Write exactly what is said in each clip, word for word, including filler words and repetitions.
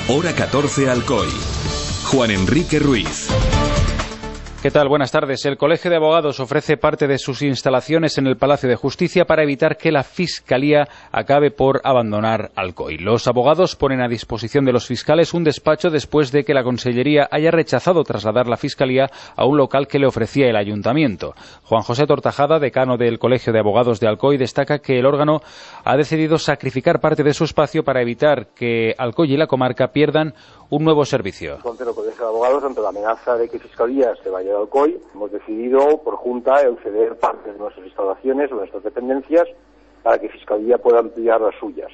Hora catorce Alcoy. Juan Enrique Ruiz. ¿Qué tal? Buenas tardes. El Colegio de Abogados ofrece parte de sus instalaciones en el Palacio de Justicia para evitar que la Fiscalía acabe por abandonar Alcoy. Los abogados ponen a disposición de los fiscales un despacho después de que la Consellería haya rechazado trasladar la Fiscalía a un local que le ofrecía el Ayuntamiento. Juan José Tortajada, decano del Colegio de Abogados de Alcoy, destaca que el órgano ha decidido sacrificar parte de su espacio para evitar que Alcoy y la comarca pierdan un nuevo servicio. Contra el Colegio de Abogados, ante la amenaza de que Fiscalía se vaya a Alcoy, hemos decidido por Junta ceder parte de nuestras instalaciones o nuestras dependencias para que Fiscalía pueda ampliar las suyas.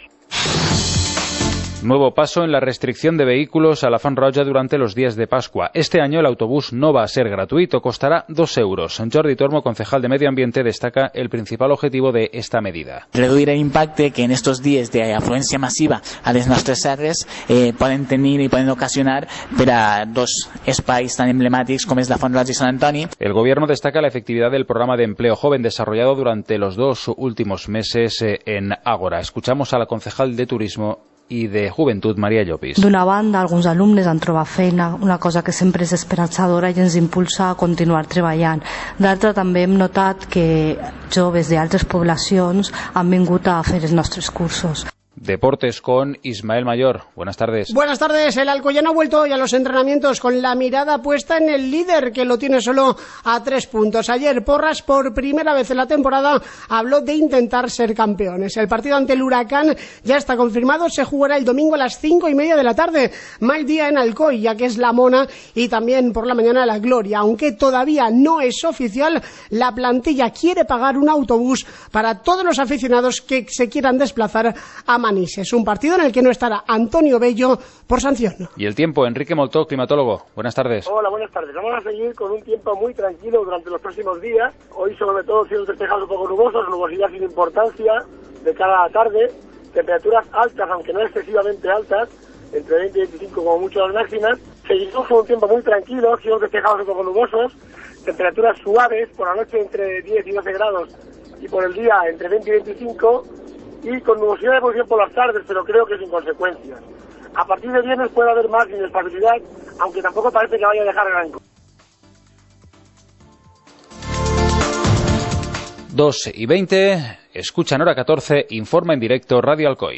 Nuevo paso en la restricción de vehículos a la Font Roja durante los días de Pascua. Este año el autobús no va a ser gratuito, costará dos euros. Jordi Tormo, concejal de Medio Ambiente, destaca el principal objetivo de esta medida. Reduir el impacto que en estos días de afluencia masiva a les nostres serres eh, poden tenir i poden ocasionar per a dos espais tan emblemàtics com és la Font Roja i Sant Antoni. El Gobierno destaca la efectividad del programa de empleo joven desarrollado durante los dos últimos meses eh, en Ágora. Escuchamos a la concejal de Turismo i de Joventut, Maria Llopis. D'una banda, alguns alumnes han trobat feina, una cosa que sempre és esperançadora i ens impulsa a continuar treballant. D'altra, també hem notat que joves d'altres poblacions han vingut a fer els nostres cursos. Deportes con Ismael Mayor. Buenas tardes. Buenas tardes. El Alcoyano ha vuelto hoy a los entrenamientos con la mirada puesta en el líder, que lo tiene solo a tres puntos. Ayer Porras, por primera vez en la temporada, habló de intentar ser campeones. El partido ante el Huracán ya está confirmado. Se jugará el domingo a las cinco y media de la tarde. Mal día en Alcoy, ya que es la Mona, y también por la mañana la Gloria. Aunque todavía no es oficial, la plantilla quiere pagar un autobús para todos los aficionados que se quieran desplazar a Manises, un partido en el que no estará Antonio Bello por sanción. Y el tiempo, Enrique Moltó, climatólogo. Buenas tardes. Hola, buenas tardes. Vamos a seguir con un tiempo muy tranquilo durante los próximos días. Hoy sobre todo cielos despejados un poco nubosos, nubosidad sin importancia de cara a la tarde, temperaturas altas, aunque no excesivamente altas, entre veinte y veinticinco como mucho las máximas. Seguimos con un tiempo muy tranquilo, cielos despejados un poco nubosos, temperaturas suaves, por la noche entre diez y doce grados y por el día entre veinte y veinticinco, y con nubosidad de evolución por las tardes, pero creo que sin consecuencias. A partir de viernes puede haber más inestabilidad, aunque tampoco parece que vaya a dejar gran cosa. dos y veinte, escuchan Hora catorce, informa en directo Radio Alcoy.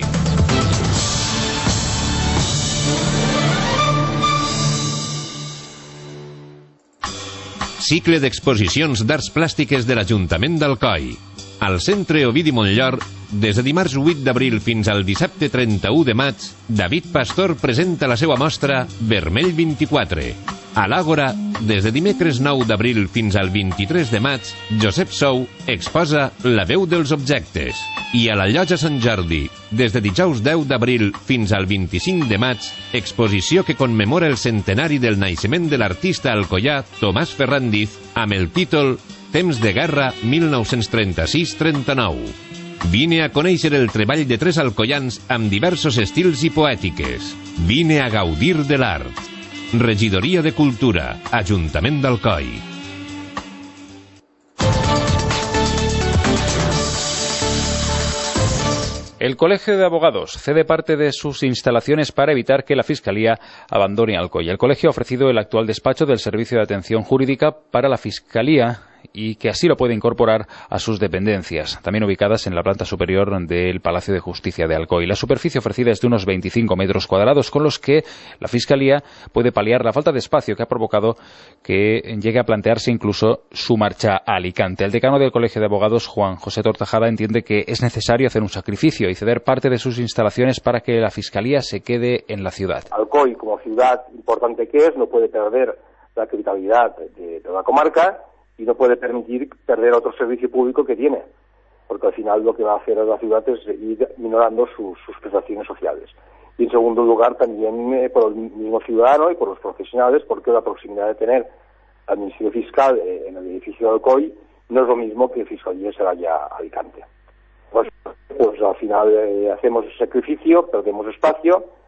Cicle d'exposicions d'arts plàstiques de l'Ajuntament d'Alcoi. Al Centre Ovidi Montllor, des de dimarts vuit d'abril fins al dissabte trenta-u de maig, David Pastor presenta la seva mostra Vermell vint-i-quatre. A l'Àgora, des de dimecres nou d'abril fins al vint-i-tres de maig, Josep Sou exposa La veu dels objectes. I a la Llotja Sant Jordi, des de dijous deu d'abril fins al vint-i-cinc de maig, exposició que commemora el centenari del naixement de l'artista alcoià Tomàs Ferrandiz amb el títol Temps de guerra mil nou-cents trenta-sis trenta-nou. Vine a conèixer el treball de tres alcoians amb diversos estils i poètiques. Vine a gaudir de l'art. Regidoria de Cultura, Ajuntament d'Alcoi. El Colegio de Abogados cede parte de sus instalaciones para evitar que la Fiscalía abandone Alcoy. El colegio ha ofrecido el actual despacho del Servicio de Atención Jurídica para la Fiscalía y que así lo puede incorporar a sus dependencias, también ubicadas en la planta superior del Palacio de Justicia de Alcoy. La superficie ofrecida es de unos veinticinco metros cuadrados, con los que la Fiscalía puede paliar la falta de espacio que ha provocado que llegue a plantearse incluso su marcha a Alicante. El decano del Colegio de Abogados, Juan José Tortajada, entiende que es necesario hacer un sacrificio y ceder parte de sus instalaciones para que la Fiscalía se quede en la ciudad. Alcoy, como ciudad importante que es, no puede perder la capitalidad de, de la comarca y no puede permitir perder otro servicio público que tiene, porque al final lo que va a hacer la ciudad es ir minorando sus, sus prestaciones sociales. Y en segundo lugar también eh, por el mismo ciudadano y por los profesionales, porque la proximidad de tener al Ministerio Fiscal eh, en el edificio de Alcoy no es lo mismo que Fiscalía se vaya a Alicante. Pues, pues al final eh, hacemos el sacrificio, perdemos espacio,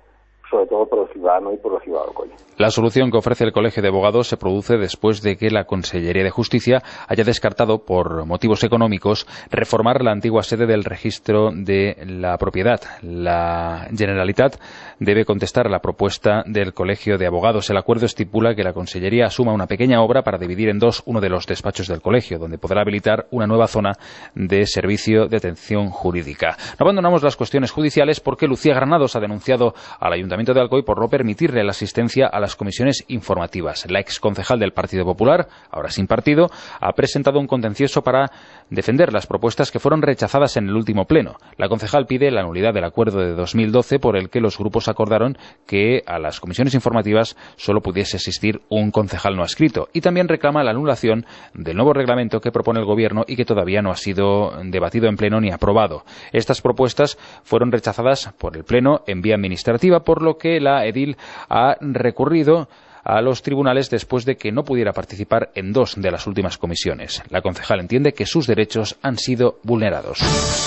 sobre todo por el ciudadano y por la ciudad de Alcoy. La solución que ofrece el Colegio de Abogados se produce después de que la Consellería de Justicia haya descartado, por motivos económicos, reformar la antigua sede del registro de la propiedad. La Generalitat debe contestar a la propuesta del Colegio de Abogados. El acuerdo estipula que la Consellería asuma una pequeña obra para dividir en dos uno de los despachos del colegio, donde podrá habilitar una nueva zona de servicio de atención jurídica. No abandonamos las cuestiones judiciales porque Lucía Granados ha denunciado al Ayuntamiento de Alcoy por no permitirle la asistencia a las comisiones informativas. La exconcejal del Partido Popular, ahora sin partido, ha presentado un contencioso para defender las propuestas que fueron rechazadas en el último pleno. La concejal pide la nulidad del acuerdo de dos mil doce por el que los grupos acordaron que a las comisiones informativas solo pudiese asistir un concejal no adscrito, y también reclama la anulación del nuevo reglamento que propone el Gobierno y que todavía no ha sido debatido en pleno ni aprobado. Estas propuestas fueron rechazadas por el pleno en vía administrativa, por lo que la edil ha recurrido a los tribunales después de que no pudiera participar en dos de las últimas comisiones. La concejal entiende que sus derechos han sido vulnerados.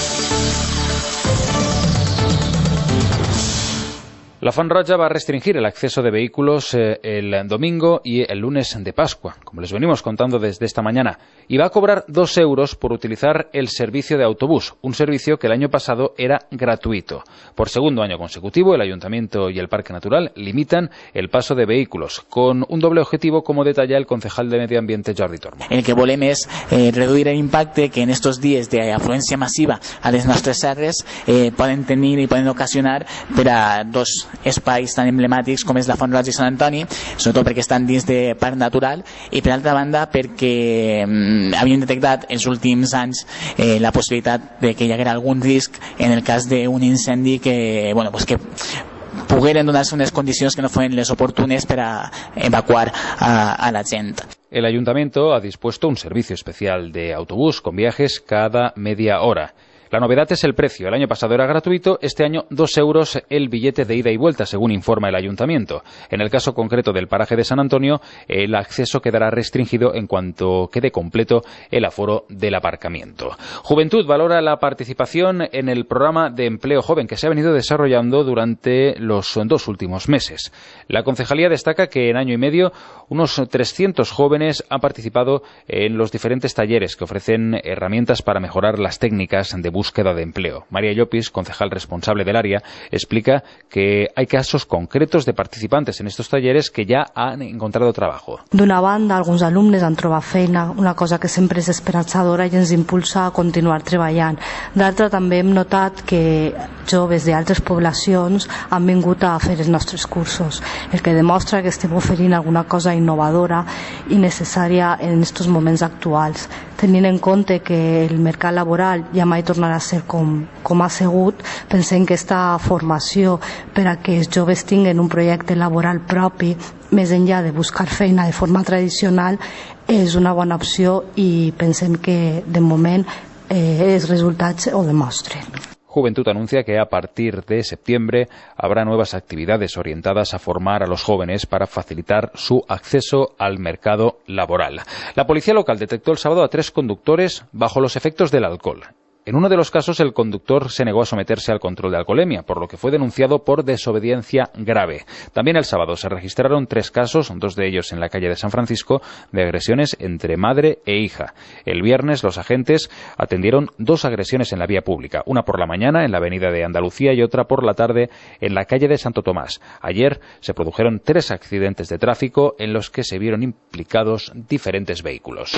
La Font Roja va a restringir el acceso de vehículos eh, el domingo y el lunes de Pascua, como les venimos contando desde esta mañana, y va a cobrar dos euros por utilizar el servicio de autobús, un servicio que el año pasado era gratuito. Por segundo año consecutivo, el Ayuntamiento y el Parque Natural limitan el paso de vehículos, con un doble objetivo, como detalla el concejal de Medio Ambiente, Jordi Tormo. El que volem és eh, reduir el impacte que en estos dies d'afluència massiva a les nostres serres eh, poden tenir i poden ocasionar per a dos espais tan emblemàtics com és la Font Roja i Sant Antoni, sobretot perquè estan dins de parc natural, i per altra banda perquè mm, havien detectat els últims anys eh, la possibilitat de que hi haguera algun risc en el cas d'un incendi que, bueno, pues que pogueren donar-se unes condicions que no fueran les oportunes per a evacuar a, a la gent. El Ayuntamiento ha dispuesto un servicio especial de autobús con viajes cada media hora. La novedad es el precio. El año pasado era gratuito, este año dos euros el billete de ida y vuelta, según informa el Ayuntamiento. En el caso concreto del paraje de San Antonio, el acceso quedará restringido en cuanto quede completo el aforo del aparcamiento. Juventud valora la participación en el programa de empleo joven que se ha venido desarrollando durante los dos últimos meses. La concejalía destaca que en año y medio unos trescientos jóvenes han participado en los diferentes talleres que ofrecen herramientas para mejorar las técnicas de búsqueda de empleo. María Llopis, concejal responsable del área, explica que hay casos concretos de participantes en estos talleres que ya han encontrado trabajo. D'una banda, alguns alumnes han trobat feina, una cosa que sempre és esperançadora i ens impulsa a continuar treballant. D'altra, també hem notat que joves d'altres poblacions han vingut a fer els nostres cursos, el que demostra que estem oferint alguna cosa innovadora i necessària en aquests moments actuals. Tenint en compte que el mercat laboral ja mai tornarà a ser com, com ha sigut, pensem que aquesta formació per a que els joves tinguin un projecte laboral propi, més enllà de buscar feina de forma tradicional, és una bona opció i pensem que de moment eh, els resultats ho demostren. Juventud anuncia que a partir de septiembre habrá nuevas actividades orientadas a formar a los jóvenes para facilitar su acceso al mercado laboral. La policía local detectó el sábado a tres conductores bajo los efectos del alcohol. En uno de los casos, el conductor se negó a someterse al control de alcoholemia, por lo que fue denunciado por desobediencia grave. También el sábado se registraron tres casos, dos de ellos en la calle de San Francisco, de agresiones entre madre e hija. El viernes los agentes atendieron dos agresiones en la vía pública, una por la mañana en la avenida de Andalucía y otra por la tarde en la calle de Santo Tomás. Ayer se produjeron tres accidentes de tráfico en los que se vieron implicados diferentes vehículos.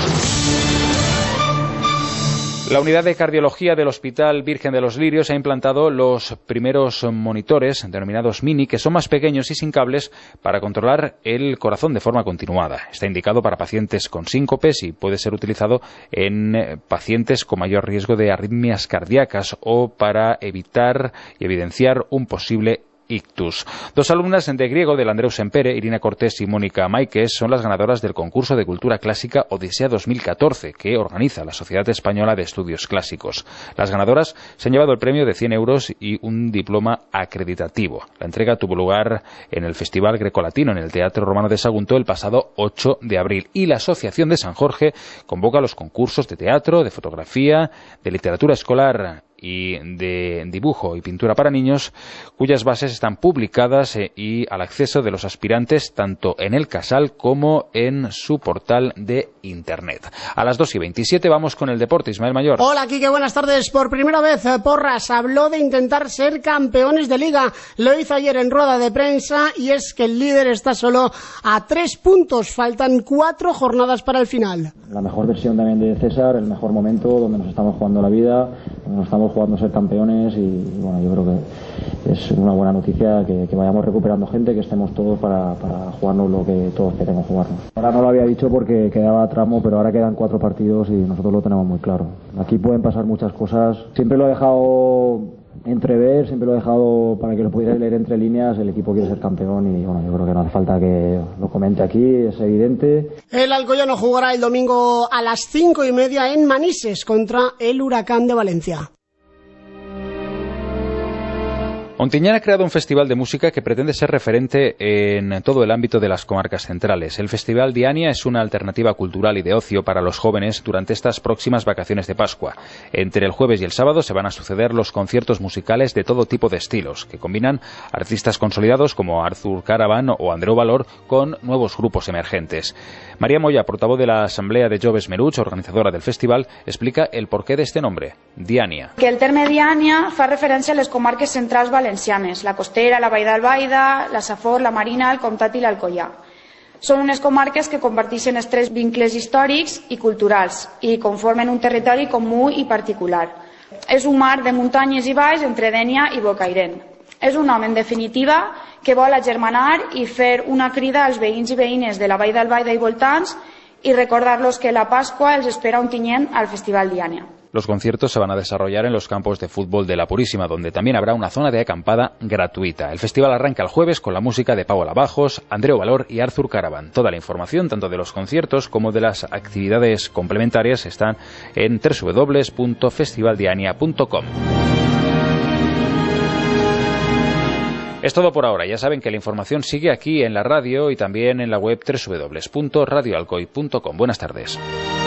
La unidad de cardiología del Hospital Virgen de los Lirios ha implantado los primeros monitores, denominados Mini, que son más pequeños y sin cables, para controlar el corazón de forma continuada. Está indicado para pacientes con síncopes y puede ser utilizado en pacientes con mayor riesgo de arritmias cardíacas o para evitar y evidenciar un posible ictus. Dos alumnas de griego del Andreu Sempere, Irina Cortés y Mónica Máiquez, son las ganadoras del concurso de cultura clásica Odisea dos mil catorce, que organiza la Sociedad Española de Estudios Clásicos. Las ganadoras se han llevado el premio de cien euros y un diploma acreditativo. La entrega tuvo lugar en el Festival Grecolatino en el Teatro Romano de Sagunto el pasado ocho de abril, y la Asociación de San Jorge convoca los concursos de teatro, de fotografía, de literatura escolar y de dibujo y pintura para niños, cuyas bases están publicadas eh, y al acceso de los aspirantes tanto en el Casal como en su portal de internet. A las dos y veintisiete vamos con el deporte. Ismael Mayor. Hola, Quique, buenas tardes. Por primera vez, Porras habló de intentar ser campeones de Liga. Lo hizo ayer en rueda de prensa y es que el líder está solo a tres puntos. Faltan cuatro jornadas para el final. La mejor versión también de César, el mejor momento donde nos estamos jugando la vida, donde nos estamos jugando a ser campeones y, y bueno, yo creo que es una buena noticia que, que vayamos recuperando gente, que estemos todos para, para jugarnos lo que todos queremos jugarnos. Ahora no lo había dicho porque quedaba tramo, pero ahora quedan cuatro partidos y nosotros lo tenemos muy claro. Aquí pueden pasar muchas cosas. Siempre lo he dejado entrever, siempre lo he dejado para que lo pudierais leer entre líneas. El equipo quiere ser campeón y bueno, yo creo que no hace falta que lo comente aquí, es evidente. El Alcoyano jugará el domingo a las cinco y media en Manises contra el Huracán de Valencia. Ontinyent ha creado un festival de música que pretende ser referente en todo el ámbito de las comarcas centrales. El Festival Diania es una alternativa cultural y de ocio para los jóvenes durante estas próximas vacaciones de Pascua. Entre el jueves y el sábado se van a suceder los conciertos musicales de todo tipo de estilos, que combinan artistas consolidados como Arthur Caravan o Andreu Valor con nuevos grupos emergentes. María Moya, portavoz de la Asamblea de Joves Meruts, organizadora del festival, explica el porqué de este nombre, Diania. Que el terme Diania fa referència a les comarques centrals valencianes, la Costera, la Vall d'Albaida, la Safor, la Marina, el Comtat i l'Alcoià. Són unes comarques que comparteixen tres vincles històrics i culturals i conformen un territori comú i particular. És un mar de muntanyes i valls entre Dénia i Bocairent. És un nom, en definitiva, que vol agermanar i fer una crida als veïns i veïnes de la Vall d'Albaida i voltants y recordarlos que la Pascua els espera a Ontinyent al Festival Diania. Los conciertos se van a desarrollar en los campos de fútbol de La Purísima, donde también habrá una zona de acampada gratuita. El festival arranca el jueves con la música de Pau Alabajos, Andreu Valor y Arthur Caravan. Toda la información, tanto de los conciertos como de las actividades complementarias, están en doble u doble u doble u punto festival diania punto com. Es todo por ahora. Ya saben que la información sigue aquí en la radio y también en la web doble u doble u doble u punto radio alcoy punto com. Buenas tardes.